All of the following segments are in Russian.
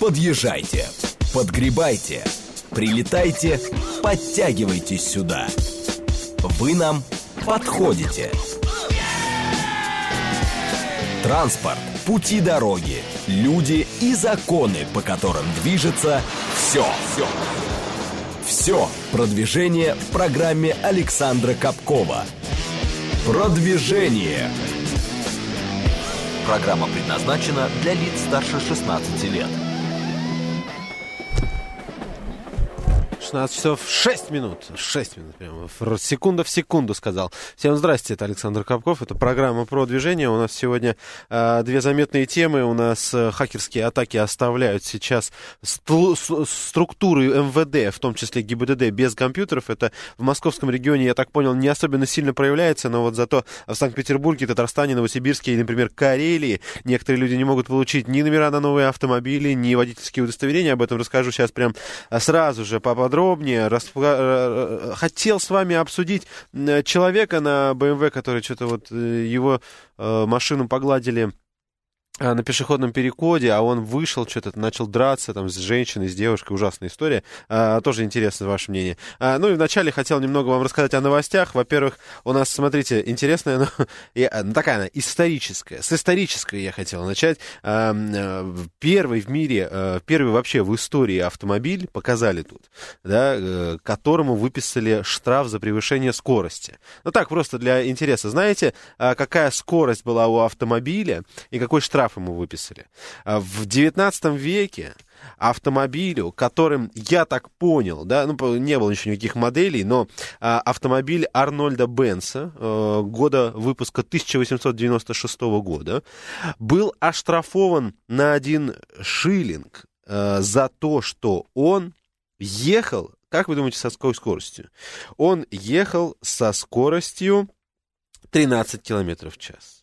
Подъезжайте, подгребайте, прилетайте, подтягивайтесь сюда. Вы нам подходите. Транспорт, пути дороги, люди и законы, по которым движется все. Все продвижение в программе Александра Капкова. Продвижение. Программа предназначена для лиц старше 16 лет. 16 часов 6 минут. 6 минут прямо. Секунда в секунду сказал. Всем здрасте, это Александр Капков. Это программа про движение. У нас сегодня две заметные темы. У нас хакерские атаки оставляют сейчас структуры МВД, в том числе ГИБДД, без компьютеров. Это в московском регионе, я так понял, не особенно сильно проявляется, но вот зато в Санкт-Петербурге, Татарстане, Новосибирске и, например, Карелии некоторые люди не могут получить ни номера на новые автомобили, ни водительские удостоверения. Об этом расскажу сейчас прям сразу же поподробнее. Хотел с вами обсудить человека на BMW, который что-то вот его машину погладили на пешеходном переходе, а он вышел, что-то начал драться там с женщиной, с девушкой. Ужасная история. Тоже интересно ваше мнение. Ну и вначале хотел немного вам рассказать о новостях. Во-первых, у нас, смотрите, интересная, такая она историческая. С исторической я хотел начать. Первый в мире, первый вообще в истории автомобиль показали тут, да, которому выписали штраф за превышение скорости. Ну так, просто для интереса. Знаете, какая скорость была у автомобиля и какой штраф ему выписали? В 19 веке автомобилю, которым, я так понял, да, ну, не было еще никаких моделей, но автомобиль Арнольда Бенца, года выпуска 1896 года, был оштрафован на 1 шиллинг за то, что он ехал, как вы думаете, со какой скоростью? Он ехал со скоростью 13 километров в час.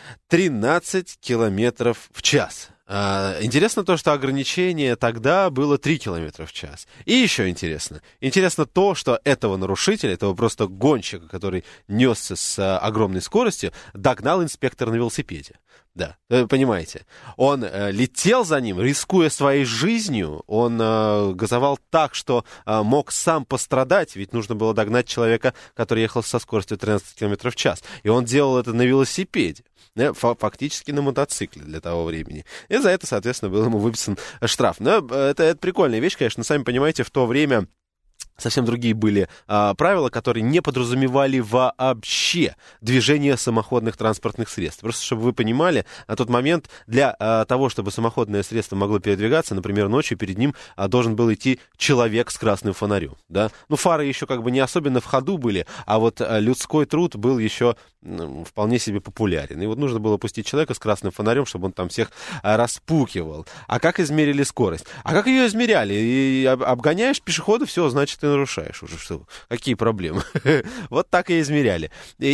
13 километров в час. Интересно то, что ограничение тогда было 3 километра в час. И еще интересно. Интересно то, что этого нарушителя, этого просто гонщика, который несся с огромной скоростью, догнал инспектор на велосипеде. Да, вы понимаете. Он летел за ним, рискуя своей жизнью. Он газовал так, что мог сам пострадать. Ведь нужно было догнать человека, который ехал со скоростью 13 км в час. И он делал это на велосипеде. Фактически на мотоцикле для того времени. И за это, соответственно, был ему выписан штраф. Но это прикольная вещь, конечно. Сами понимаете, в то время совсем другие были правила, которые не подразумевали вообще движение самоходных транспортных средств. Просто чтобы вы понимали, на тот момент для того, чтобы самоходное средство могло передвигаться, например, ночью перед ним должен был идти человек с красным фонарем. Да? Ну, фары еще как бы не особенно в ходу были, а вот людской труд был еще вполне себе популярен. И вот нужно было пустить человека с красным фонарем, чтобы он там всех распукивал. А как измерили скорость? А как ее измеряли? И обгоняешь пешехода, все, значит, ты нарушаешь уже. Что? Какие проблемы? Вот так и измеряли.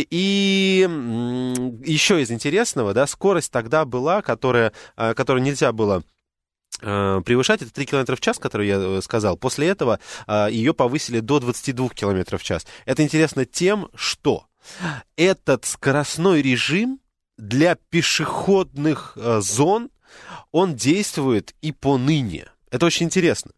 И еще из интересного, да, скорость тогда была, которую нельзя было превышать, это 3 км в час, который я сказал. После этого ее повысили до 22 км в час. Это интересно тем, что этот скоростной режим для пешеходных зон, он действует и поныне. Это очень интересно.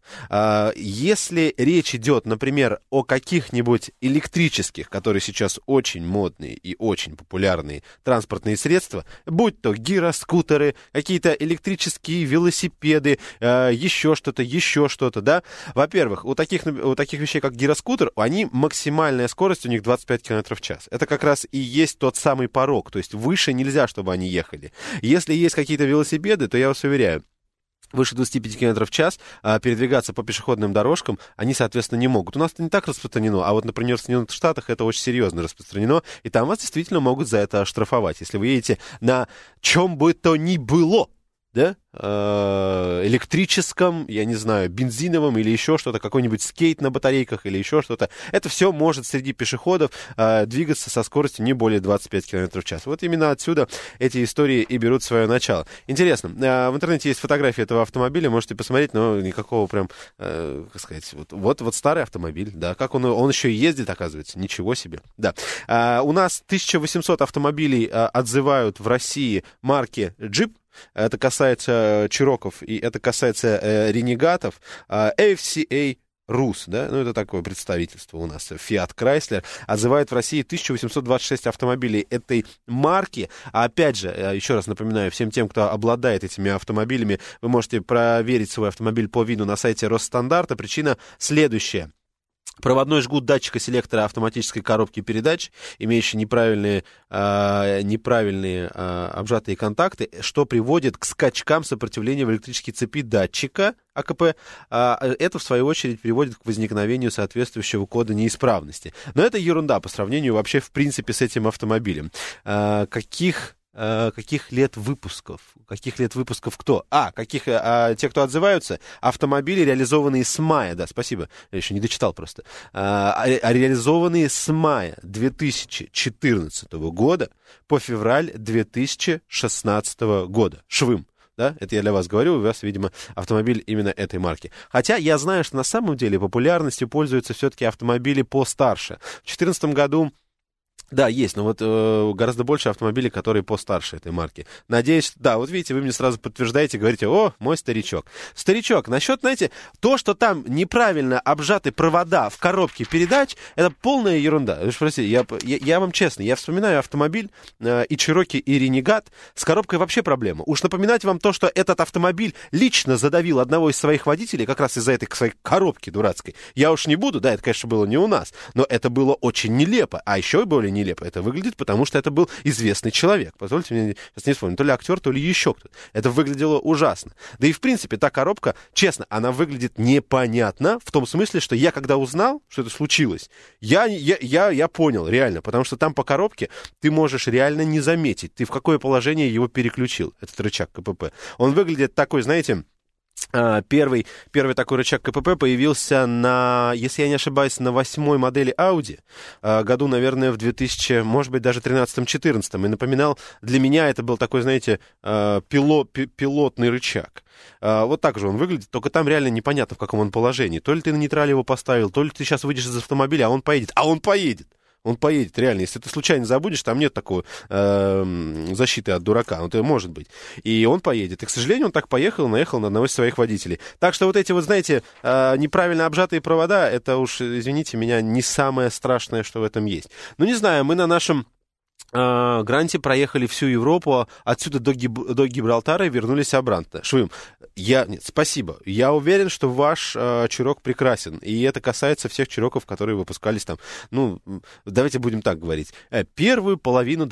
Если речь идет, например, о каких-нибудь электрических, которые сейчас очень модные и очень популярные транспортные средства, будь то гироскутеры, какие-то электрические велосипеды, еще что-то, да. Во-первых, у таких вещей, как гироскутер, максимальная скорость у них 25 км в час. Это как раз и есть тот самый порог, то есть выше нельзя, чтобы они ехали. Если есть какие-то велосипеды, то я вас уверяю, выше 25 км в час передвигаться по пешеходным дорожкам они, соответственно, не могут. У нас это не так распространено, а вот, например, в Соединенных Штатах это очень серьезно распространено, и там вас действительно могут за это оштрафовать, если вы едете на чем бы то ни было, да, электрическом, я не знаю, бензиновом или еще что-то, какой-нибудь скейт на батарейках или еще что-то. Это все может среди пешеходов двигаться со скоростью не более 25 км в час. Вот именно отсюда эти истории и берут свое начало. Интересно, в интернете есть фотографии этого автомобиля, можете посмотреть, но никакого прям, как сказать, вот старый автомобиль, да, как он еще и ездит, оказывается, ничего себе, да. У нас 1800 автомобилей отзывают в России марки Jeep. это касается Чироков и это касается Ренегатов, FCA Rus, да, ну это такое представительство у нас, Fiat Chrysler, отзывает в России 1826 автомобилей этой марки. А опять же, еще раз напоминаю всем тем, кто обладает этими автомобилями, вы можете проверить свой автомобиль по ВИНу на сайте Росстандарта. Причина следующая. Проводной жгут датчика селектора автоматической коробки передач, имеющий неправильные обжатые контакты, что приводит к скачкам сопротивления в электрической цепи датчика АКП. Это, в свою очередь, приводит к возникновению соответствующего кода неисправности. Но это ерунда по сравнению вообще, в принципе, с этим автомобилем. Каких лет выпусков? Каких лет выпусков кто? Те, кто отзываются, автомобили, реализованные с мая, да, спасибо, я еще не дочитал просто, реализованные с мая 2014 года по февраль 2016 года. Швым. Да, это я для вас говорю, у вас, видимо, автомобиль именно этой марки. Хотя я знаю, что на самом деле популярностью пользуются все-таки автомобили постарше. В 2014 году да, есть, но вот гораздо больше автомобилей, которые постарше этой марки. Надеюсь, да, вот видите, вы мне сразу подтверждаете, говорите, о, мой старичок. Старичок, насчет, знаете, то, что там неправильно обжаты провода в коробке передач, это полная ерунда. Вы же простите, я вам честно, я вспоминаю автомобиль и Чироки, и Ренегат, с коробкой вообще проблема. Уж напоминать вам то, что этот автомобиль лично задавил одного из своих водителей, как раз из-за этой своей коробки дурацкой. Я уж не буду, да, это, конечно, было не у нас, но это было очень нелепо, а еще более нелепо это выглядит, потому что это был известный человек. Позвольте мне, сейчас не вспомню, то ли актер, то ли еще кто-то. Это выглядело ужасно. Да и, в принципе, та коробка, честно, она выглядит непонятно, в том смысле, что я, когда узнал, что это случилось, я понял, реально, потому что там по коробке ты можешь реально не заметить, ты в какое положение его переключил, этот рычаг КПП. Он выглядит такой, знаете... Первый такой рычаг КПП появился если я не ошибаюсь, на 8-й модели Audi, году, наверное, в 2000, может быть, даже 13-14. И напоминал, для меня это был такой, знаете, пилотный рычаг. Вот так же он выглядит, только там реально непонятно, в каком он положении. То ли ты на нейтрале его поставил, то ли ты сейчас выйдешь из автомобиля, а он поедет. Он поедет, реально. Если ты случайно забудешь, там нет такой защиты от дурака. Это может быть. И он поедет. И, к сожалению, он так наехал на одного из своих водителей. Так что вот эти вот, знаете, неправильно обжатые провода, это уж, извините меня, не самое страшное, что в этом есть. Ну, не знаю, мы на нашем Гранте проехали всю Европу, отсюда до Гибралтара и вернулись обратно. Швым, спасибо. Я уверен, что ваш Чирок прекрасен. И это касается всех Чироков, которые выпускались там. Ну, давайте будем так говорить. Первое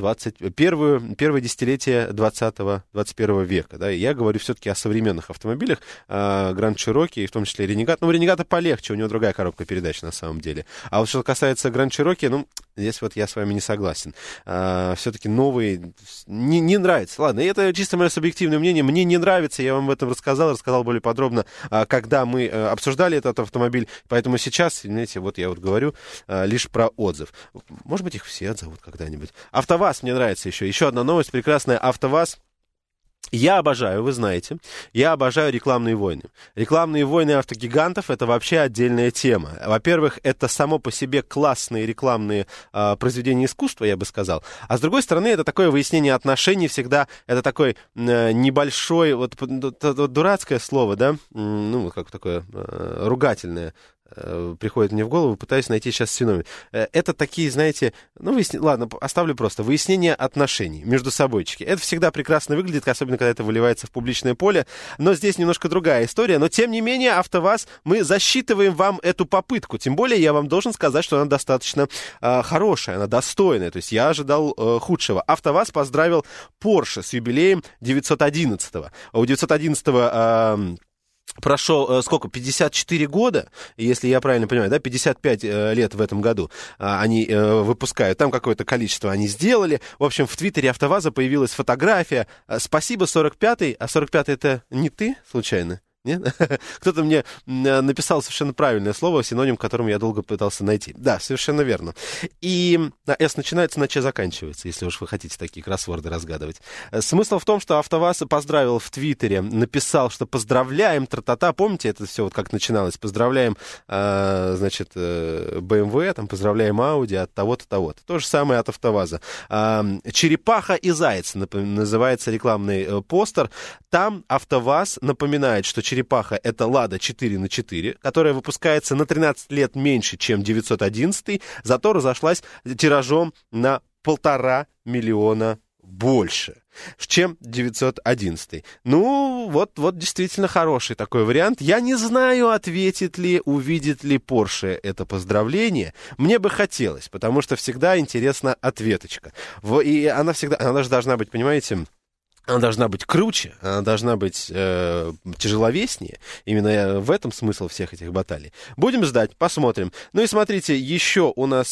десятилетие 20-21 века. Да, я говорю все-таки о современных автомобилях. Гранд Чироки, в том числе Ренегат. Ну, у Ренегата полегче, у него другая коробка передач на самом деле. А вот что касается Гранд Чироки, ну, здесь вот я с вами не согласен. Все-таки новые не нравится. Ладно, это чисто мое субъективное мнение. Мне не нравится, я вам об этом рассказал более подробно, когда мы обсуждали этот автомобиль. Поэтому сейчас, знаете, вот я вот говорю лишь про отзыв. Может быть, их все отзовут когда-нибудь. АвтоВАЗ мне нравится еще. Еще одна новость прекрасная. АвтоВАЗ. Я обожаю, вы знаете, рекламные войны. Рекламные войны автогигантов — это вообще отдельная тема. Во-первых, это само по себе классные рекламные произведения искусства, я бы сказал. А с другой стороны, это такое выяснение отношений всегда, это такой небольшой, вот дурацкое слово, да, ну, как такое ругательное, приходит мне в голову, пытаюсь найти сейчас синоним. Это такие, знаете, ладно, оставлю просто. Выяснение отношений между собойчики. Это всегда прекрасно выглядит, особенно когда это выливается в публичное поле. Но здесь немножко другая история. Но, тем не менее, АвтоВАЗ, мы засчитываем вам эту попытку. Тем более, я вам должен сказать, что она достаточно хорошая, она достойная. То есть я ожидал худшего. АвтоВАЗ поздравил Porsche с юбилеем 911-го. У 911-го... Прошло, 54 года, если я правильно понимаю, да, 55 лет в этом году они выпускают, там какое-то количество они сделали. В общем, в Твиттере АвтоВАЗа появилась фотография. Спасибо, 45-й, а 45-й это не ты, случайно? Нет? Кто-то мне написал совершенно правильное слово, синоним, к которому я долго пытался найти. Да, совершенно верно. И «С» начинается, на «Ч» заканчивается, если уж вы хотите такие кроссворды разгадывать. Смысл в том, что АвтоВАЗ поздравил в Твиттере, написал, что поздравляем, тра-та-та. Помните, это все вот как начиналось? Поздравляем, значит, BMW, там, поздравляем Audi от того-то, того-то. То же самое от АвтоВАЗа. «Черепаха и заяц» называется рекламный постер. Там АвтоВАЗ напоминает, что черепаха — это «Лада 4х4», которая выпускается на 13 лет меньше, чем 911, зато разошлась тиражом на 1,5 миллиона больше, чем 911. Ну, вот действительно хороший такой вариант. Я не знаю, ответит ли, увидит ли Porsche это поздравление. Мне бы хотелось, потому что всегда интересна ответочка. И она же должна быть, понимаете... Она должна быть круче, она должна быть тяжеловеснее. Именно в этом смысл всех этих баталий. Будем ждать, посмотрим. Ну и смотрите, еще у нас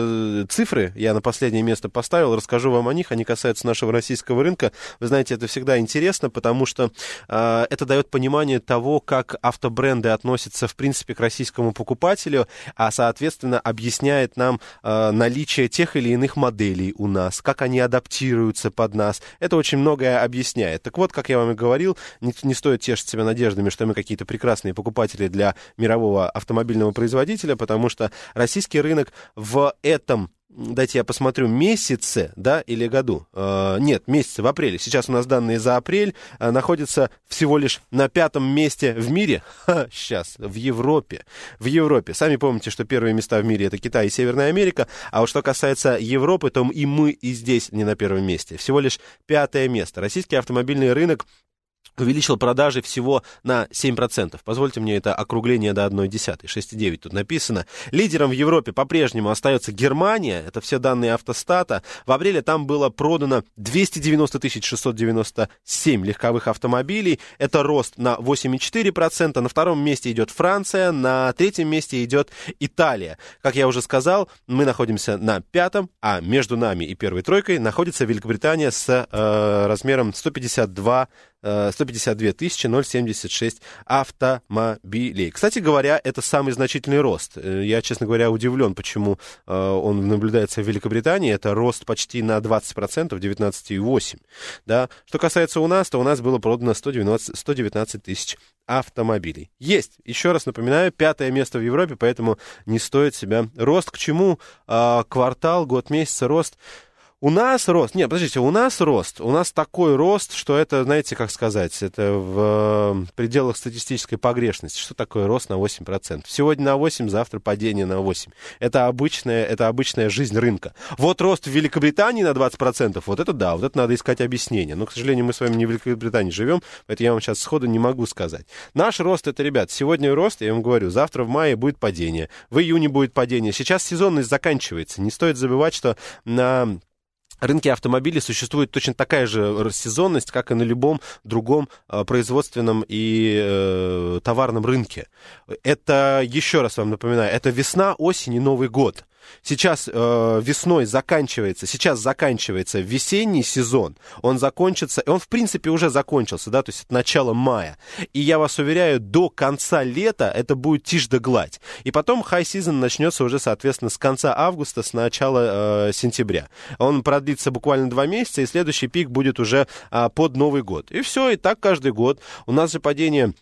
цифры я на последнее место поставил. Расскажу вам о них. Они касаются нашего российского рынка. Вы знаете, это всегда интересно, потому что это дает понимание того, как автобренды относятся, в принципе, к российскому покупателю, а, соответственно, объясняет нам наличие тех или иных моделей у нас, как они адаптируются под нас. Это очень многое объясняет. Так вот, как я вам и говорил, не стоит тешить себя надеждами, что мы какие-то прекрасные покупатели для мирового автомобильного производителя, потому что российский рынок в этом, дайте я посмотрю, месяце, да, или году? Нет, месяце, в апреле. Сейчас у нас данные за апрель находятся всего лишь на 5-м месте в мире. Сейчас, в Европе. В Европе. Сами помните, что первые места в мире — это Китай и Северная Америка, а вот что касается Европы, то и мы и здесь не на первом месте. Всего лишь 5-е место. Российский автомобильный рынок увеличил продажи всего на 7%. Позвольте мне это округление до 1/10, 6,9 тут написано. Лидером в Европе по-прежнему остается Германия, это все данные Автостата. В апреле там было продано 290 697 легковых автомобилей, это рост на 8,4%. На втором месте идет Франция, на третьем месте идет Италия. Как я уже сказал, мы находимся на 5-м, а между нами и первой тройкой находится Великобритания с размером 152 076 автомобилей. Кстати говоря, это самый значительный рост. Я, честно говоря, удивлен, почему он наблюдается в Великобритании. Это рост почти на 20%, 19,8%. Да? Что касается у нас, то у нас было продано 119 тысяч автомобилей. Есть, еще раз напоминаю, 5-е место в Европе, поэтому не стоит себя. Рост к чему? Квартал, год, месяц, рост. У нас рост, нет, подождите, у нас такой рост, что это, знаете, как сказать, это в пределах статистической погрешности. Что такое рост на 8%? Сегодня на 8%, завтра падение на 8%. Это обычная жизнь рынка. Вот рост в Великобритании на 20%, вот это да, вот это надо искать объяснение. Но, к сожалению, мы с вами не в Великобритании живем, поэтому я вам сейчас сходу не могу сказать. Наш рост, это, ребят, сегодня рост, я вам говорю, завтра в мае будет падение, в июне будет падение. Сейчас сезонность заканчивается. Не стоит забывать, что на рынке автомобилей существует точно такая же сезонность, как и на любом другом производственном и товарном рынке. Это, еще раз вам напоминаю, это весна, осень и Новый год. Сейчас весной заканчивается весенний сезон, он закончится, и он в принципе уже закончился, да, то есть это начало мая. И я вас уверяю, до конца лета это будет тишь да гладь. И потом хай-сезон начнется уже, соответственно, с конца августа, с начала сентября. Он продлится буквально 2 месяца, и следующий пик будет уже под Новый год. И все, и так каждый год. У нас же падение...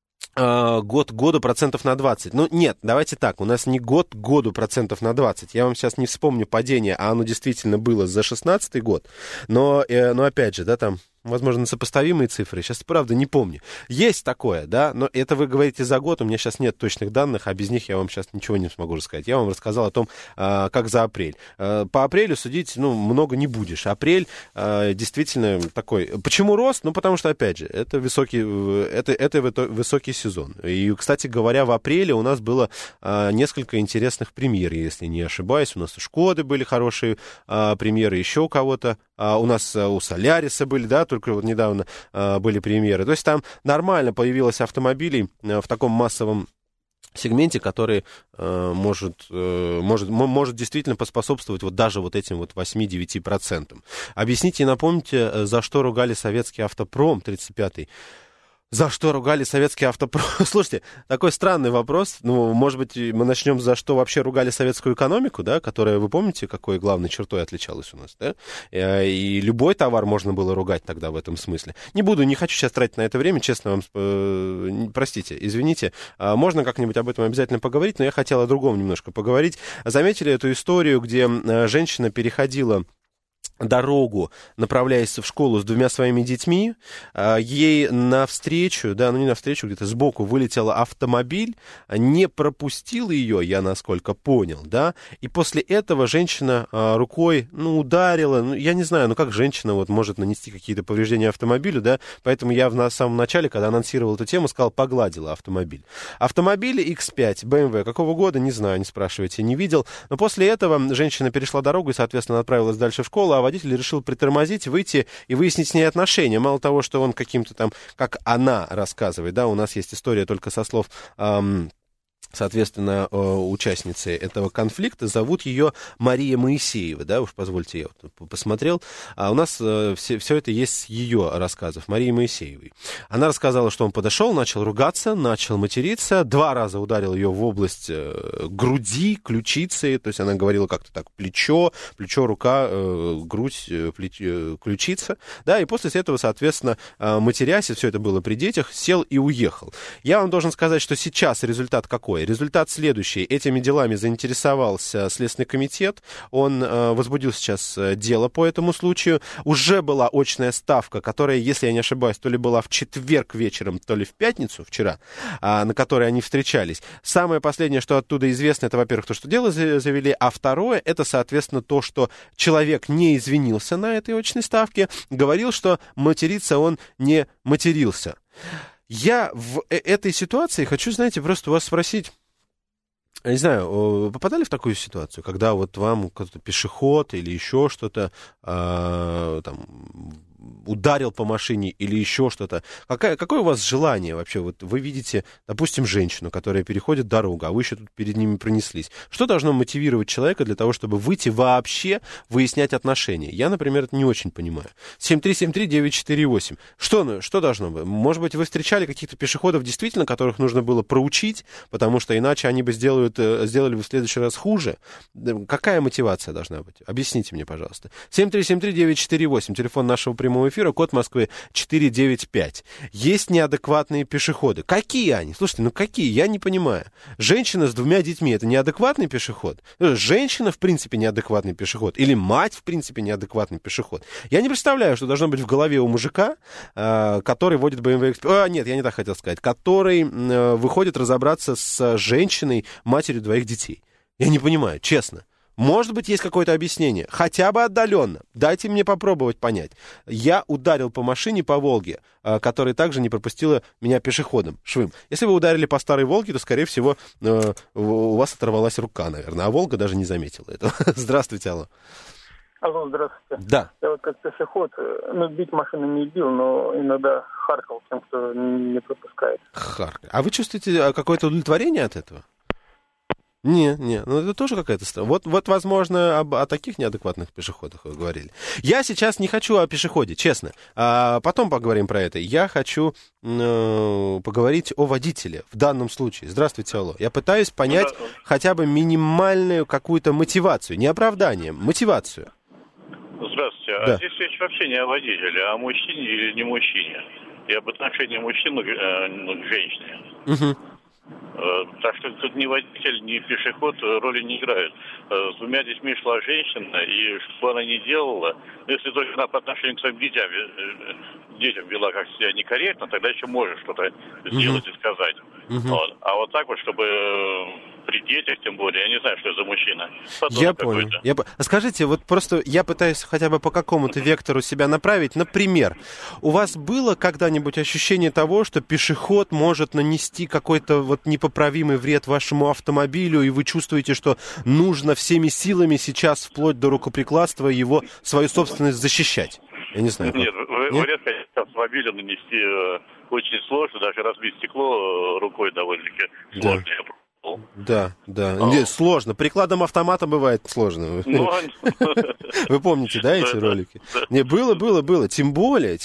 год году процентов на 20. Ну, нет, давайте так, у нас не год году процентов на 20. Я вам сейчас не вспомню падение, а оно действительно было за 16-й год. Но опять же, да, там... возможно, сопоставимые цифры, сейчас, правда, не помню. Есть такое, да, но это вы говорите за год, у меня сейчас нет точных данных, а без них я вам сейчас ничего не смогу рассказать. Я вам рассказал о том, как за апрель. По апрелю судить, много не будешь. Апрель действительно такой. Почему рост? Ну, потому что, опять же, это высокий сезон. И, кстати говоря, в апреле у нас было несколько интересных премьер, если не ошибаюсь. У нас у Шкоды были хорошие премьеры, еще у кого-то. У нас у Соляриса были, да, только вот недавно были премьеры. То есть там нормально появилось автомобилей в таком массовом сегменте, который может действительно поспособствовать вот даже вот этим вот 8-9%. Объясните и напомните, за что ругали советский автопром 35-й. За что ругали советский автопром? Слушайте, такой странный вопрос. Ну, может быть, мы начнем, за что вообще ругали советскую экономику, да, которая, вы помните, какой главной чертой отличалась у нас, да? И любой товар можно было ругать тогда в этом смысле. Не хочу сейчас тратить на это время, честно вам, простите, извините. Можно как-нибудь об этом обязательно поговорить, но я хотел о другом немножко поговорить. Заметили эту историю, где женщина переходила дорогу, направляясь в школу с двумя своими детьми, ей навстречу, да, ну не навстречу, где-то сбоку вылетел автомобиль, не пропустил ее, я насколько понял, да, и после этого женщина рукой, ну, ударила, ну, я не знаю, ну, как женщина вот может нанести какие-то повреждения автомобилю, да, поэтому я в самом начале, когда анонсировал эту тему, сказал, погладила автомобиль. Автомобиль X5, BMW, какого года, не знаю, не спрашивайте, не видел, но после этого женщина перешла дорогу и, соответственно, отправилась дальше в школу, а водитель решил притормозить, выйти и выяснить с ней отношения. Мало того, что он каким-то там, как она рассказывает, да, у нас есть история только со слов... соответственно, участницы этого конфликта. Зовут ее Мария Моисеева, да, уж позвольте, я вот посмотрел. А у нас все это есть с ее рассказов, Марии Моисеевой. Она рассказала, что он подошел, начал ругаться, начал материться, 2 раза ударил ее в область груди, ключицы, то есть она говорила как-то так, плечо, рука, грудь, ключица, да, и после этого, соответственно, матерясь, и все это было при детях, сел и уехал. Я вам должен сказать, что сейчас результат какой? Результат следующий. Этими делами заинтересовался Следственный комитет. Он возбудил сейчас дело по этому случаю. Уже была очная ставка, которая, если я не ошибаюсь, то ли была в четверг вечером, то ли в пятницу вчера, на которой они встречались. Самое последнее, что оттуда известно, это, во-первых, то, что дело завели, а второе, это, соответственно, то, что человек не извинился на этой очной ставке, говорил, что материться он не матерился. Я в этой ситуации хочу, знаете, просто у вас спросить, я не знаю, попадали в такую ситуацию, когда вот вам какой-то пешеход или еще что-то там ударил по машине или еще что-то? Какое у вас желание вообще? Вот вы видите, допустим, женщину, которая переходит дорогу, а вы еще тут перед ними пронеслись. Что должно мотивировать человека для того, чтобы выйти вообще выяснять отношения? Я, например, это не очень понимаю. 7373948. Что должно быть? Может быть, вы встречали каких-то пешеходов, действительно, которых нужно было проучить, потому что иначе они бы сделали бы в следующий раз хуже? Какая мотивация должна быть? Объясните мне, пожалуйста. 7373948, телефон нашего прямого эфира, код Москвы 495. Есть неадекватные пешеходы. Какие они? Слушайте, ну какие? Я не понимаю. Женщина с 2 детьми — это неадекватный пешеход? Женщина, в принципе, неадекватный пешеход? Или мать, в принципе, неадекватный пешеход? Я не представляю, что должно быть в голове у мужика, который водит BMW X5. Нет, я не так хотел сказать. Который выходит разобраться с женщиной, матерью 2 детей. Я не понимаю, честно. Может быть, есть какое-то объяснение, хотя бы отдаленно. Дайте мне попробовать понять. Я ударил по машине по Волге, которая также не пропустила меня пешеходом, швым. Если вы ударили по старой Волге, то, скорее всего, у вас оторвалась рука, наверное, а Волга даже не заметила этого. Здравствуйте, алло. Алло, здравствуйте. Да. Я вот как пешеход, бить машину не бил, но иногда харкал тем, кто не пропускает. Харкал. А вы чувствуете какое-то удовлетворение от этого? Не, ну это тоже какая-то странная. Вот, возможно, о таких неадекватных пешеходах вы говорили. Я сейчас не хочу о пешеходе, честно. Потом поговорим про это. Я хочу поговорить о водителе в данном случае. Здравствуйте, алло. Я пытаюсь понять хотя бы минимальную какую-то мотивацию. Не оправдание, мотивацию. Здравствуйте. Да. А здесь речь вообще не о водителе, а о мужчине или не мужчине. И об отношении мужчины к женщине. Угу. Так что тут ни водитель, ни пешеход роли не играют. С 2 детьми шла женщина, и что бы она ни делала, если только она по отношению к своим детям вела как себя некорректно, тогда еще можешь что-то сделать и сказать. Вот. А вот так вот, чтобы при детях, тем более, я не знаю, что это за мужчина. Я понял. Скажите, вот просто я пытаюсь хотя бы по какому-то вектору себя направить. Например, у вас было когда-нибудь ощущение того, что пешеход может нанести какой-то вот непоправимый вред вашему автомобилю, и вы чувствуете, что нужно всеми силами сейчас, вплоть до рукоприкладства, его, свою собственность защищать? Я не знаю. Нет, вред, конечно, автомобилю нанести очень сложно, даже разбить стекло рукой довольно-таки сложно. Да. Сложно. Прикладом автомата бывает сложно. Вы помните, да, эти ролики? Не, было. Тем более.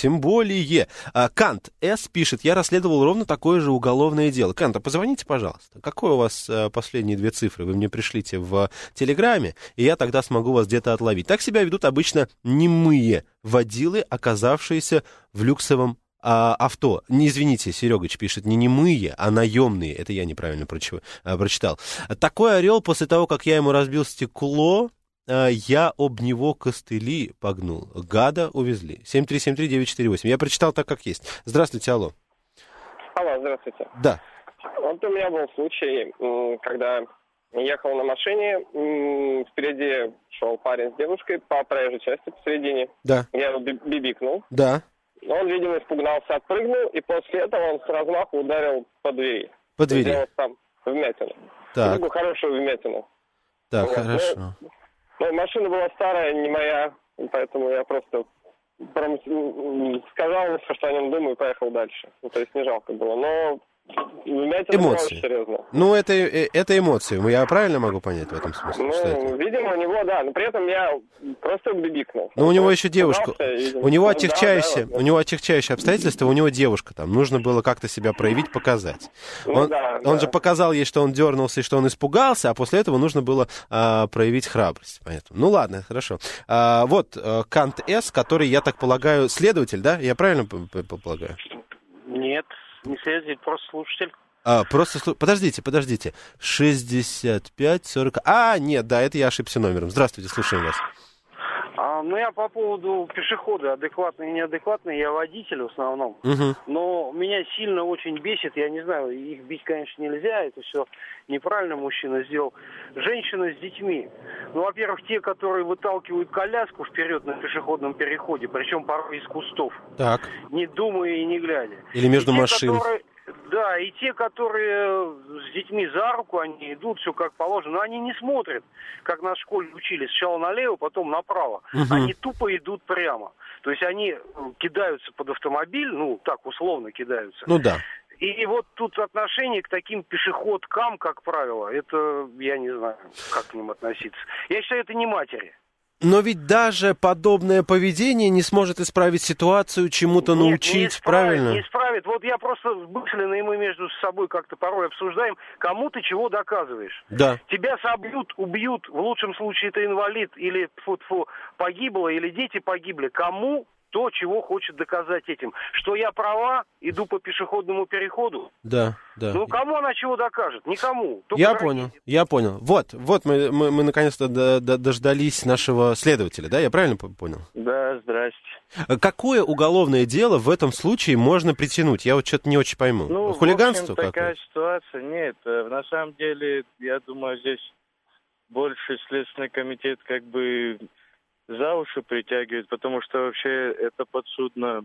Кант С. пишет, я расследовал ровно такое же уголовное дело. Кант, а позвоните, пожалуйста. Какое у вас последние 2 цифры? Вы мне пришлите в Телеграме, и я тогда смогу вас где-то отловить. Так себя ведут обычно немые водилы, оказавшиеся в люксовом авто. Не извините, Серегач пишет, не немые, а наемные. Это я неправильно прочитал. Такой орел, после того, как я ему разбил стекло, я об него костыли погнул. Гада увезли. 7373948. Я прочитал так, как есть. Здравствуйте, алло. Алло, здравствуйте. Да. Вот у меня был случай, когда ехал на машине, впереди шел парень с девушкой по проезжей части посередине. Да. Я его бибикнул. Да. Он, видимо, испугался, отпрыгнул, и после этого он с размаху ударил по двери. По двери? Сделал там вмятину. Так. Такую хорошую вмятину. Так, вот. Хорошо. Но машина была старая, не моя, поэтому я просто сказал, что о нем думаю, и поехал дальше. То есть не жалко было, но... Эмоции. Ну, это эмоции. Я правильно могу понять в этом смысле? Ну, видимо, у него, да. Но при этом я просто бибикнул. Но у него еще девушка. У него отягчающие обстоятельства, у него девушка там. Нужно было как-то себя проявить, показать. Он же показал ей, что он дернулся и что он испугался, а после этого нужно было проявить храбрость. Поэтому. Ну, ладно, хорошо. Вот Кант С., который, я так полагаю, следователь, да? Я правильно полагаю? Нет. Не следователь, просто слушатель. Подождите. 65-40... нет, да, это я ошибся номером. Здравствуйте, слушаем вас. Я по поводу пешехода, адекватный и неадекватный, я водитель в основном. Угу. Но меня сильно очень бесит, я не знаю, их бить, конечно, нельзя, это все неправильно мужчина сделал. Женщины с детьми. Во-первых, те, которые выталкивают коляску вперед на пешеходном переходе, причем порой из кустов. Так. Не думая и не глядя. Или между машин. Да, и те, которые с детьми за руку, они идут, все как положено, но они не смотрят, как нас в школе учили, сначала налево, потом направо. Угу. Они тупо идут прямо. То есть они кидаются под автомобиль, так условно кидаются. Ну да. И вот тут отношение к таким пешеходкам, как правило, это, я не знаю, как к ним относиться. Я считаю, это не матери. Но ведь даже подобное поведение не сможет исправить ситуацию, чему-то научить, правильно? Не исправит. Вот я просто мысленно, и мы между собой как-то порой обсуждаем, кому ты чего доказываешь. Да. Тебя собьют, убьют, в лучшем случае ты инвалид, или погибло, или дети погибли. Кому то, чего хочет доказать этим? Что я права, иду по пешеходному переходу? Да. Кому она чего докажет? Никому. Я понял. Вот мы наконец-то дождались нашего следователя, да? Я правильно понял? Да, здрасте. Какое уголовное дело в этом случае можно притянуть? Я вот что-то не очень пойму. Хулиганство какое? Такая ситуация. Нет, на самом деле, я думаю, здесь больше Следственный комитет за уши притягивает, потому что вообще это подсудно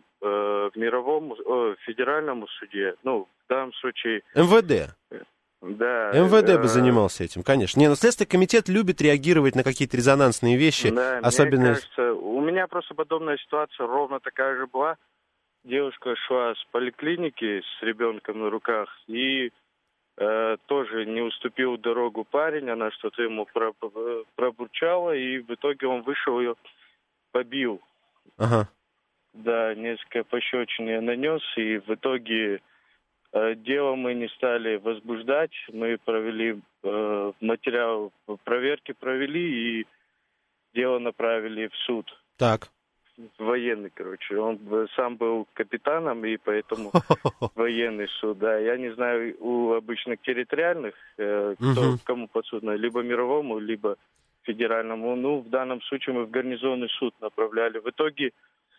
федеральному суде. В данном случае... МВД. Да. МВД бы занимался этим, конечно. Но Следственный комитет любит реагировать на какие-то резонансные вещи. Да, особенно... мне кажется, у меня просто подобная ситуация ровно такая же была. Девушка шла с поликлиники с ребенком на руках и тоже не уступил дорогу парень, она что-то ему пробурчала, и в итоге он вышел, ее побил. Ага. Да, несколько пощечин я нанес, и в итоге дело мы не стали возбуждать, мы провели материал проверки провели, и дело направили в суд. Так. Военный, он сам был капитаном, и поэтому военный суд, да. Я не знаю, у обычных территориальных, кому подсудно, либо мировому, либо федеральному. В данном случае мы в гарнизонный суд направляли. В итоге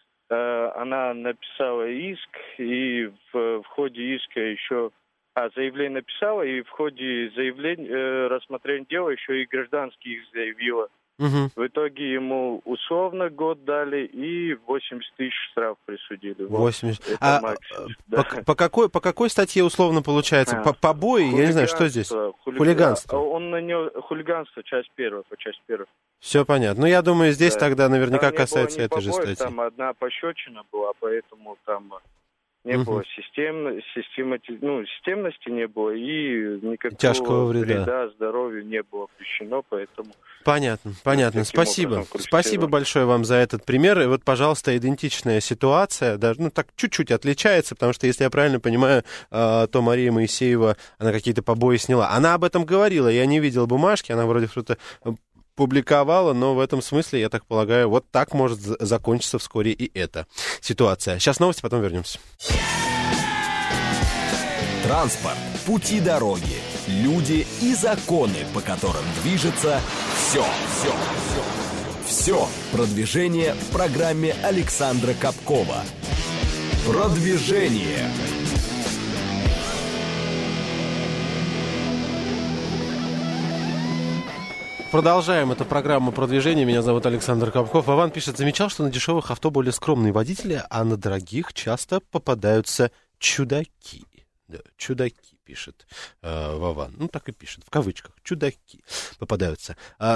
она написала иск, и в ходе иска еще... заявление написала, и в ходе рассмотрения дела еще и гражданский иск заявила. Угу. В итоге ему условно год дали и 80 тысяч штраф присудили. 80. Да. По какой статье условно получается? Побои? Я не знаю, что здесь? Хулиганство. Он на него хулиганство, часть первая. Все понятно. Я думаю, здесь да. тогда наверняка там касается этой же статьи. Там одна пощечина была, поэтому там не было системности не было, и никакого тяжкого вреда здоровью не было причинено, поэтому... Понятно. Спасибо. Спасибо большое вам за этот пример. И вот, пожалуйста, идентичная ситуация, даже, так чуть-чуть отличается, потому что, если я правильно понимаю, то Мария Моисеева, она какие-то побои сняла. Она об этом говорила, я не видел бумажки, она вроде что-то публиковала, но в этом смысле, я так полагаю, вот так может закончиться вскоре и эта ситуация. Сейчас новости, потом вернемся. Транспорт, пути дороги, люди и законы, по которым движется все. Продвижение в программе Александра Капкова. Продвижение. Продолжаем эту программу продвижения. Меня зовут Александр Капков. Вован пишет: замечал, что на дешевых авто более скромные водители, а на дорогих часто попадаются чудаки. Да, чудаки, пишет Вован. Так и пишет, в кавычках. Чудаки попадаются.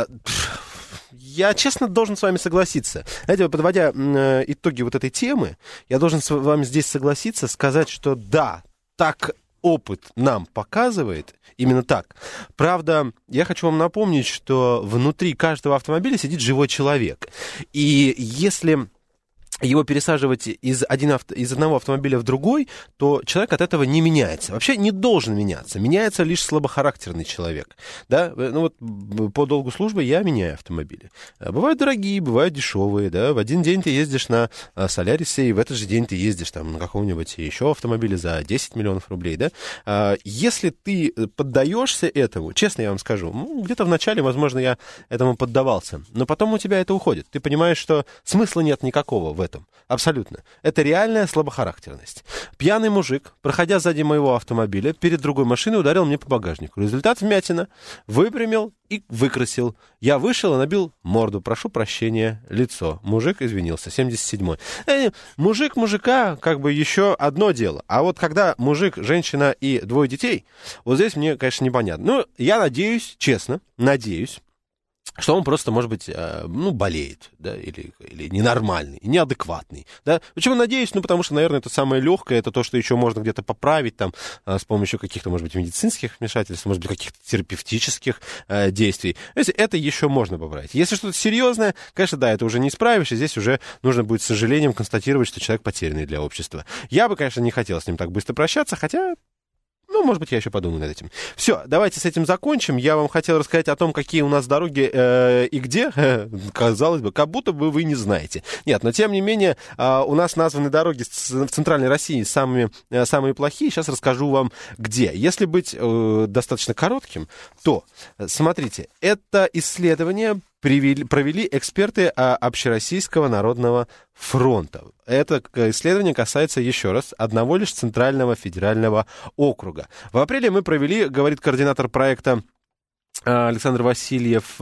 Я, честно, должен с вами согласиться. Знаете, подводя итоги вот этой темы, я должен с вами здесь согласиться, сказать, что да, так опыт нам показывает, именно так. Правда, я хочу вам напомнить, что внутри каждого автомобиля сидит живой человек. И если его пересаживать из одного автомобиля в другой, то человек от этого не меняется. Вообще не должен меняться. Меняется лишь слабохарактерный человек. Да? По долгу службы я меняю автомобили. Бывают дорогие, бывают дешевые. Да? В один день ты ездишь на Солярисе, и в этот же день ты ездишь там, на каком-нибудь еще автомобиле за 10 миллионов рублей. Да? Если ты поддаешься этому, честно я вам скажу, где-то в начале, возможно, я этому поддавался, но потом у тебя это уходит. Ты понимаешь, что смысла нет никакого в этом. Абсолютно. Это реальная слабохарактерность. Пьяный мужик, проходя сзади моего автомобиля, перед другой машиной ударил мне по багажнику. Результат: вмятина. Выпрямил и выкрасил. Я вышел и набил морду. Прошу прощения. Лицо. Мужик извинился. 77-й. Мужик мужика, как бы еще одно дело. А вот когда мужик, женщина и двое детей, вот здесь мне, конечно, непонятно. Я надеюсь, честно, что он просто, может быть, болеет, да, или ненормальный, неадекватный, да. Почему надеюсь? Потому что, наверное, это самое легкое, это то, что еще можно где-то поправить, там, с помощью каких-то, может быть, медицинских вмешательств, может быть, каких-то терапевтических действий. Если это еще можно поправить. Если что-то серьезное, конечно, да, это уже не исправишь, и здесь уже нужно будет с сожалением констатировать, что человек потерянный для общества. Я бы, конечно, не хотел с ним так быстро прощаться, хотя... может быть, я еще подумаю над этим. Все, давайте с этим закончим. Я вам хотел рассказать о том, какие у нас дороги и где. Казалось бы, как будто бы вы не знаете. Нет, но тем не менее, у нас названы дороги в Центральной России самые плохие. Сейчас расскажу вам, где. Если быть достаточно коротким, то, смотрите, это исследование провели эксперты Общероссийского народного фронта. Это исследование касается, еще раз, одного лишь Центрального федерального округа. В апреле мы провели, говорит координатор проекта Александр Васильев,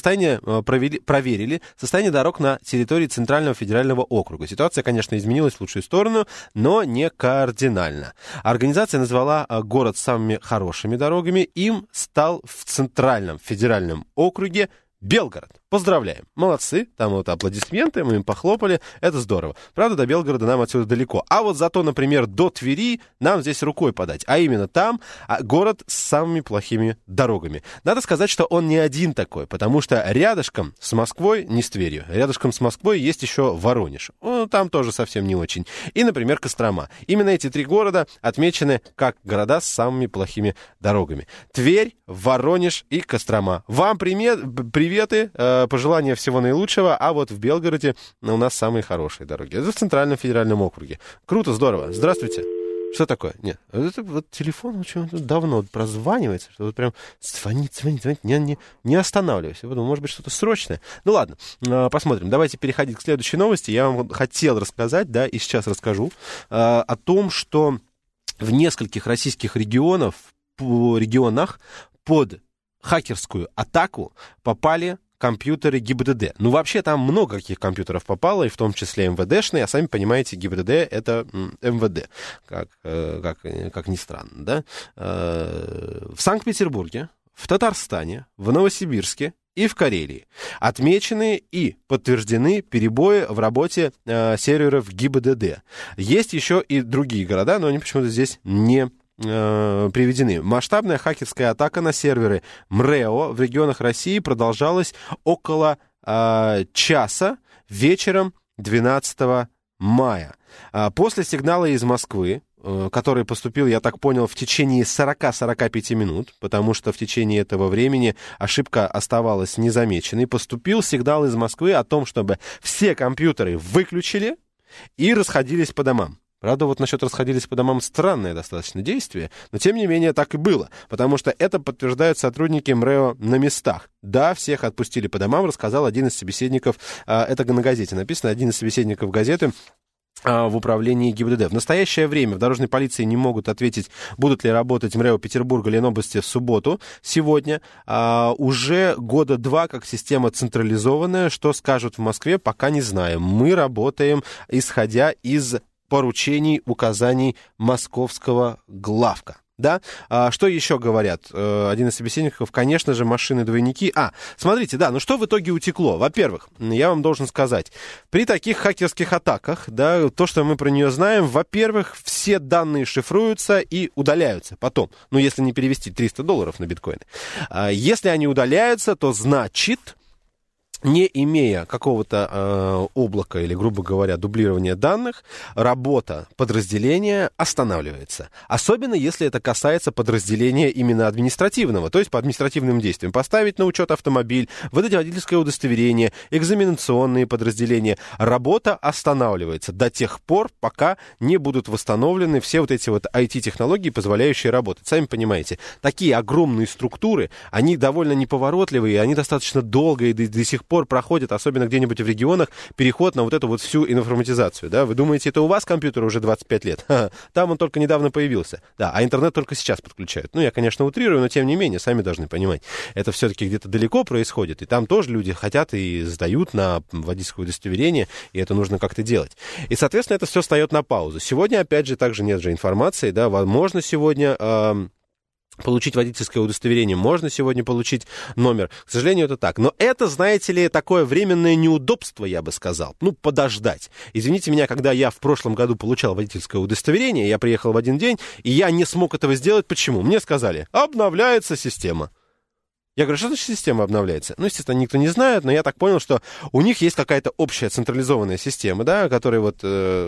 проверили состояние дорог на территории Центрального федерального округа. Ситуация, конечно, изменилась в лучшую сторону, но не кардинально. Организация назвала город самыми хорошими дорогами. Им стал в Центральном федеральном округе Белгород. Поздравляем. Молодцы. Там вот аплодисменты, мы им похлопали. Это здорово. Правда, до Белгорода нам отсюда далеко. А вот зато, например, до Твери нам здесь рукой подать. А именно там город с самыми плохими дорогами. Надо сказать, что он не один такой, потому что рядышком с Москвой, не с Тверью, рядышком с Москвой есть еще Воронеж. Там тоже совсем не очень. И, например, Кострома. Именно эти три города отмечены как города с самыми плохими дорогами. Тверь, Воронеж и Кострома. Вам приветы, пожелания всего наилучшего, а вот в Белгороде у нас самые хорошие дороги. Это в Центральном федеральном округе. Круто, здорово. Здравствуйте. Что такое? Нет, это вот телефон очень давно прозванивается, что вот прям звонит, не останавливайся. Я подумал, может быть, что-то срочное. Ну ладно, посмотрим. Давайте переходить к следующей новости. Я вам хотел рассказать, да, и сейчас расскажу о том, что в нескольких российских регионах под хакерскую атаку попали компьютеры ГИБДД. Вообще, там много каких компьютеров попало, и в том числе МВДшные, а сами понимаете, ГИБДД — это МВД, как ни странно, да? В Санкт-Петербурге, в Татарстане, в Новосибирске и в Карелии. Отмечены и подтверждены перебои в работе серверов ГИБДД. Есть еще и другие города, но они почему-то здесь не приведены. Масштабная хакерская атака на серверы МРЭО в регионах России продолжалась около часа вечером 12 мая. После сигнала из Москвы, который поступил, я так понял, в течение 40-45 минут, потому что в течение этого времени ошибка оставалась незамеченной, поступил сигнал из Москвы о том, чтобы все компьютеры выключили и расходились по домам. Правда, вот насчет расходились по домам странное достаточно действие, но тем не менее так и было, потому что это подтверждают сотрудники МРЭО на местах. Да, всех отпустили по домам, рассказал один из собеседников, это на газете написано, один из собеседников газеты в управлении ГИБДД. В настоящее время в дорожной полиции не могут ответить, будут ли работать МРЭО Петербурга, Ленобласти в субботу, сегодня. Уже года 2 как система централизованная. Что скажут в Москве, пока не знаем. Мы работаем, исходя из поручений, указаний московского главка. Да? Что еще говорят? Один из собеседников, конечно же, машины-двойники. Смотрите, да, ну что в итоге утекло? Во-первых, я вам должен сказать, при таких хакерских атаках, да, то, что мы про нее знаем, во-первых, все данные шифруются и удаляются потом. Ну, если не перевести $300 на биткоины. Если они удаляются, то значит, не имея какого-то облака или, грубо говоря, дублирования данных, работа подразделения останавливается. Особенно, если это касается подразделения именно административного, то есть по административным действиям. Поставить на учет автомобиль, выдать водительское удостоверение, экзаменационные подразделения. Работа останавливается до тех пор, пока не будут восстановлены все вот эти вот IT-технологии, позволяющие работать. Сами понимаете, такие огромные структуры, они довольно неповоротливые, они достаточно долго и до сих пор проходит, особенно где-нибудь в регионах, переход на вот эту вот всю информатизацию, да, вы думаете, это у вас компьютер уже 25 лет, там он только недавно появился, да, а интернет только сейчас подключают. Ну, я, конечно, утрирую, но тем не менее, сами должны понимать, это все-таки где-то далеко происходит, и там тоже люди хотят и сдают на водительское удостоверение, и это нужно как-то делать. И, соответственно, это все встает на паузу. Сегодня, опять же, также нет же информации, да, возможно, сегодня получить водительское удостоверение, можно сегодня получить номер. К сожалению, это так. Но это, знаете ли, такое временное неудобство, я бы сказал. Ну, подождать. Извините меня, когда я в прошлом году получал водительское удостоверение, я приехал в один день, и я не смог этого сделать. Почему? Мне сказали, обновляется система. Я говорю, что значит система обновляется? Ну, естественно, никто не знает, но я так понял, что у них есть какая-то общая централизованная система, да, которая вот,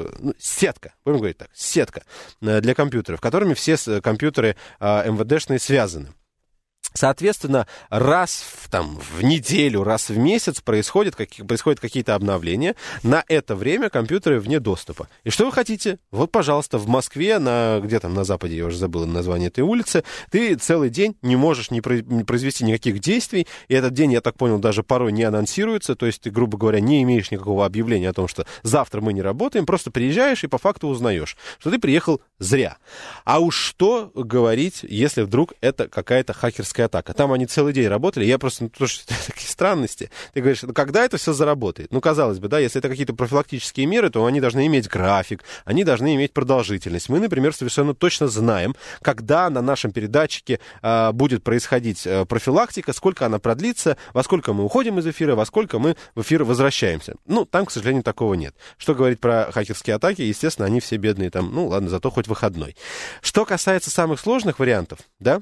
сетка, будем говорить так, сетка для компьютеров, которыми все компьютеры МВДшные связаны. Соответственно, раз в неделю, раз в месяц происходят какие-то обновления. На это время компьютеры вне доступа. И что вы хотите? Вот, пожалуйста, в Москве, где там на западе, я уже забыл название этой улицы, ты целый день не можешь не произвести никаких действий. И этот день, я так понял, даже порой не анонсируется. То есть ты, грубо говоря, не имеешь никакого объявления о том, что завтра мы не работаем. Просто приезжаешь и по факту узнаешь, что ты приехал зря. А уж что говорить, если вдруг это какая-то хакерская атака. Там они целый день работали, я просто, тоже такие странности. Ты говоришь, когда это все заработает? Ну, казалось бы, да, если это какие-то профилактические меры, то они должны иметь график, они должны иметь продолжительность. Мы, например, совершенно точно знаем, когда на нашем передатчике будет происходить профилактика, сколько она продлится, во сколько мы уходим из эфира, во сколько мы в эфир возвращаемся. Ну, там, к сожалению, такого нет. Что говорить про хакерские атаки? Естественно, они все бедные там, ну, ладно, зато хоть выходной. Что касается самых сложных вариантов, да,